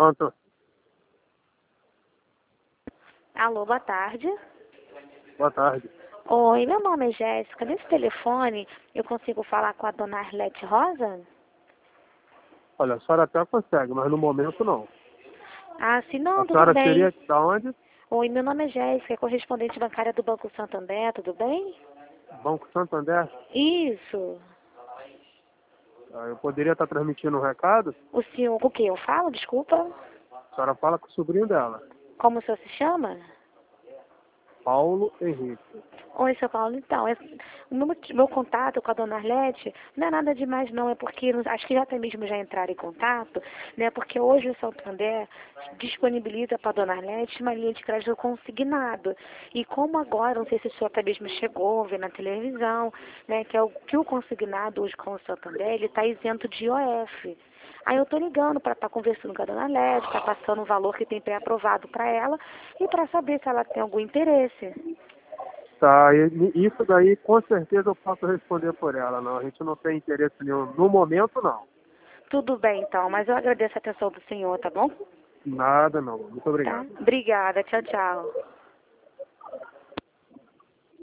Pronto. Alô, boa tarde. Boa tarde. Oi, meu nome é Jéssica. Nesse telefone eu consigo falar com a dona Arlete Rosa? Olha, a senhora até consegue, mas no momento não. Ah, sim, A não, tudo senhora bem. seria da onde? Oi, meu nome é Jéssica, correspondente bancária do Banco Santander, tudo bem? Banco Santander? Isso. Eu poderia estar transmitindo um recado? O senhor, o que eu falo? Desculpa. A senhora fala com o sobrinho dela, Como o senhor se chama? Paulo Henrique. Oi, seu Paulo. Então, o meu contato com a dona Arlete não é nada demais, não. É porque, acho que já até mesmo já entraram em contato, né? Porque hoje o Santander disponibiliza para a dona Arlete uma linha de crédito consignado. E como agora, não sei se o senhor até mesmo chegou, vê na televisão, né? Que o consignado hoje com o Santander, ele está isento de IOF. Aí eu tô ligando para estar conversando com a dona Arlete, tá passando o valor que tem pré-aprovado para ela e para saber se ela tem algum interesse. Tá, e isso daí com certeza eu posso responder por ela, não. A gente não tem interesse nenhum. No momento, não. Tudo bem, então, mas eu agradeço a atenção do senhor, tá bom? Nada, não. Muito Tá? obrigado. Obrigada. Tchau, tchau.